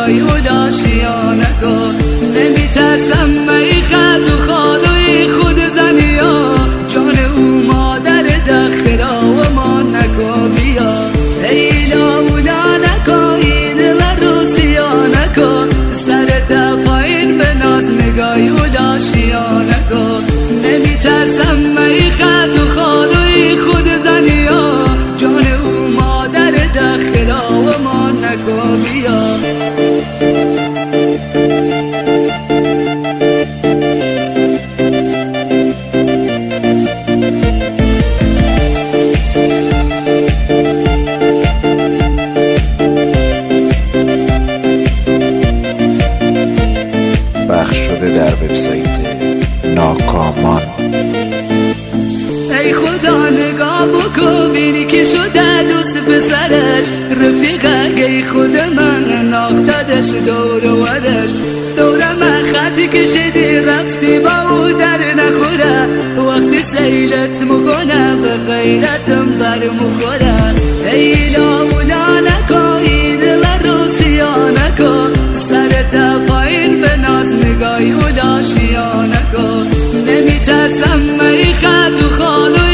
نگاهی اولا شیانکو نمیترسم می خط و خالوی خود زنیا جان او مادر دخرا و ما نکو بیا ایلا اولا نکو این لروسیا نکو سرت پایین به ناز نگاهی اولا شیانکو نمیترسم می خط و خالوی خود زنیا جان او مادر دخرا و ما نکو بیا پخش شده در وبسایت ناکامان. ای خدا نگاه بکن بینی که شده دوست پسرش رفیقه ای خود من ناختدش دور و ورش دور من خطی کشیدی رفتی با او در نخوره وقتی سیلت مکنه به غیرتم بر مخوره ایلا اولا نکن این لروسیا نکن سرت پایین به ناز نگاهی اولا شیا نکن نمیترسم می خط و خالو